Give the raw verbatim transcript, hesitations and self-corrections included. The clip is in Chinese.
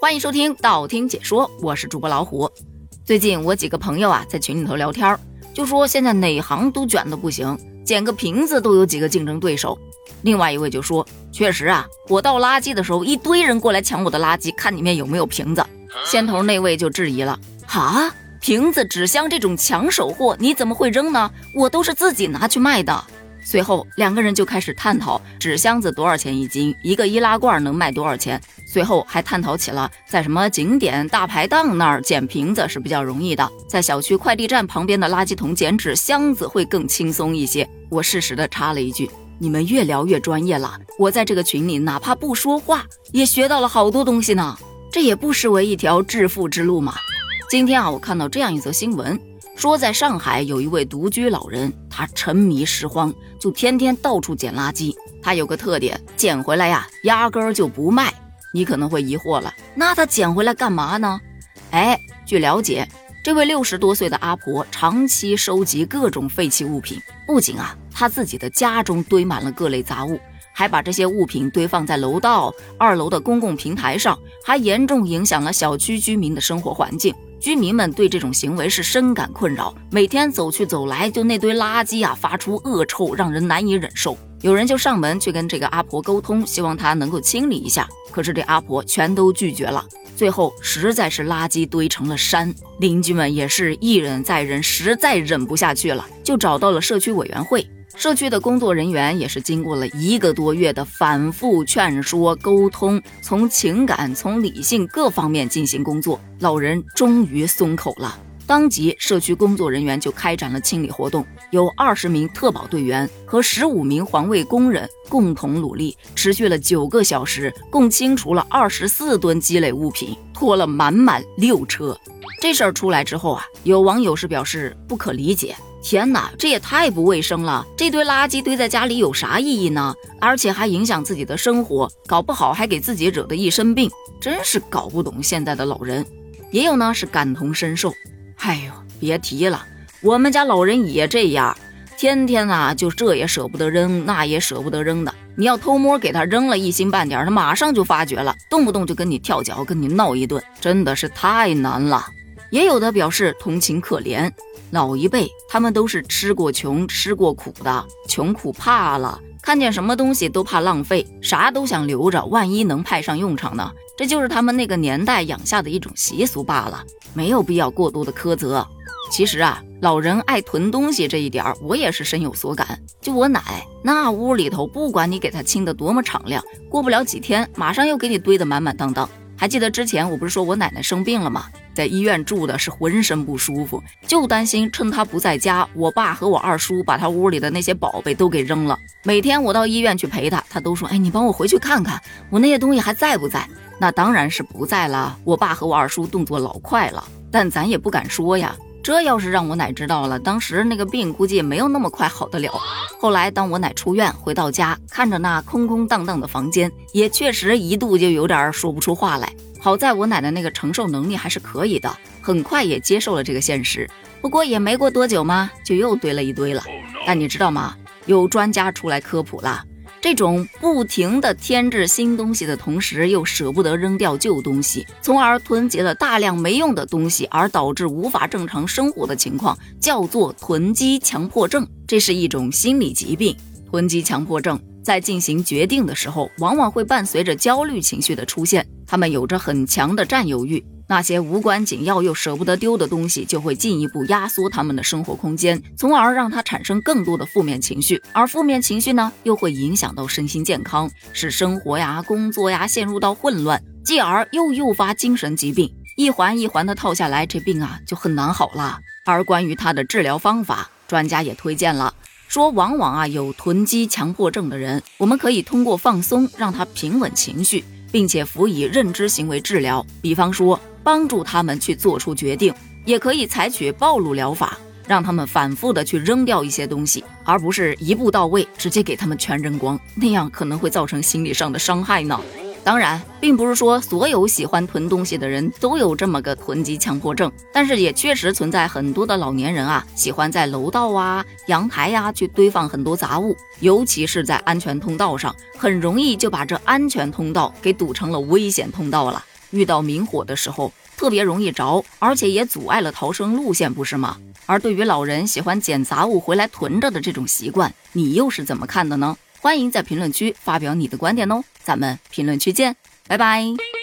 欢迎收听道听解说，我是主播老虎。最近我几个朋友啊在群里头聊天，就说现在哪行都卷得不行，捡个瓶子都有几个竞争对手。另外一位就说，确实啊，我倒垃圾的时候一堆人过来抢我的垃圾，看里面有没有瓶子。先头那位就质疑了，哈，瓶子纸箱这种抢手货你怎么会扔呢？我都是自己拿去卖的。随后两个人就开始探讨纸箱子多少钱一斤，一个易拉罐能卖多少钱。随后还探讨起了在什么景点大排档那儿捡瓶子是比较容易的，在小区快递站旁边的垃圾桶捡纸箱子会更轻松一些。我适时的插了一句，你们越聊越专业了，我在这个群里哪怕不说话也学到了好多东西呢，这也不失为一条致富之路嘛。今天啊，我看到这样一则新闻，说在上海有一位独居老人，他沉迷拾荒，就天天到处捡垃圾。他有个特点，捡回来呀压根儿就不卖。你可能会疑惑了，那他捡回来干嘛呢？哎，据了解，这位六十多岁的阿婆长期收集各种废弃物品，不仅啊她自己的家中堆满了各类杂物，还把这些物品堆放在楼道、二楼的公共平台上，还严重影响了小区居民的生活环境。居民们对这种行为是深感困扰，每天走去走来就那堆垃圾啊发出恶臭，让人难以忍受。有人就上门去跟这个阿婆沟通，希望她能够清理一下，可是这阿婆全都拒绝了。最后实在是垃圾堆成了山，邻居们也是一忍再忍，实在忍不下去了，就找到了社区委员会。社区的工作人员也是经过了一个多月的反复劝说沟通，从情感从理性各方面进行工作，老人终于松口了。当即社区工作人员就开展了清理活动，有二十名特保队员和十五名环卫工人共同努力，持续了九个小时，共清除了二十四吨积累物品，拖了满满六车。这事儿出来之后啊，有网友是表示不可理解，天哪，这也太不卫生了，这堆垃圾堆在家里有啥意义呢？而且还影响自己的生活，搞不好还给自己惹得一身病，真是搞不懂现在的老人。也有呢是感同身受，哎呦，别提了，我们家老人也这样，天天啊就这也舍不得扔，那也舍不得扔的。你要偷摸给他扔了一星半点，他马上就发觉了，动不动就跟你跳脚，跟你闹一顿，真的是太难了。也有的表示同情可怜，老一辈他们都是吃过穷吃过苦的，穷苦怕了，看见什么东西都怕浪费，啥都想留着，万一能派上用场呢？这就是他们那个年代养下的一种习俗罢了，没有必要过多的苛责。其实啊，老人爱囤东西这一点我也是深有所感。就我奶那屋里头，不管你给她清得多么敞亮，过不了几天马上又给你堆得满满当当。还记得之前我不是说我奶奶生病了吗？在医院住的是浑身不舒服，就担心趁她不在家，我爸和我二叔把她屋里的那些宝贝都给扔了。每天我到医院去陪她，她都说，哎，你帮我回去看看我那些东西还在不在。那当然是不在了，我爸和我二叔动作老快了，但咱也不敢说呀，这要是让我奶知道了，当时那个病估计也没有那么快好得了。后来当我奶出院回到家，看着那空空荡荡的房间，也确实一度就有点说不出话来。好在我奶奶那个承受能力还是可以的，很快也接受了这个现实。不过也没过多久嘛，就又堆了一堆了。但你知道吗？有专家出来科普了，这种不停的添置新东西的同时又舍不得扔掉旧东西，从而囤积了大量没用的东西，而导致无法正常生活的情况，叫做囤积强迫症。这是一种心理疾病。囤积强迫症在进行决定的时候，往往会伴随着焦虑情绪的出现，他们有着很强的占有欲，那些无关紧要又舍不得丢的东西就会进一步压缩他们的生活空间，从而让他产生更多的负面情绪，而负面情绪呢又会影响到身心健康，使生活呀工作呀陷入到混乱，继而又诱发精神疾病，一环一环的套下来，这病啊就很难好了。而关于它的治疗方法，专家也推荐了，说往往啊有囤积强迫症的人，我们可以通过放松让他平稳情绪，并且辅以认知行为治疗，比方说帮助他们去做出决定，也可以采取暴露疗法，让他们反复的去扔掉一些东西，而不是一步到位直接给他们全扔光，那样可能会造成心理上的伤害呢。当然并不是说所有喜欢囤东西的人都有这么个囤积强迫症，但是也确实存在很多的老年人啊，喜欢在楼道啊阳台呀、啊、去堆放很多杂物，尤其是在安全通道上，很容易就把这安全通道给堵成了危险通道了。 遇到明火的时候特别容易着，而且也阻碍了逃生路线，不是吗？而对于老人喜欢捡杂物回来囤着的这种习惯，你又是怎么看的呢？欢迎在评论区发表你的观点哦，咱们评论区见，拜拜。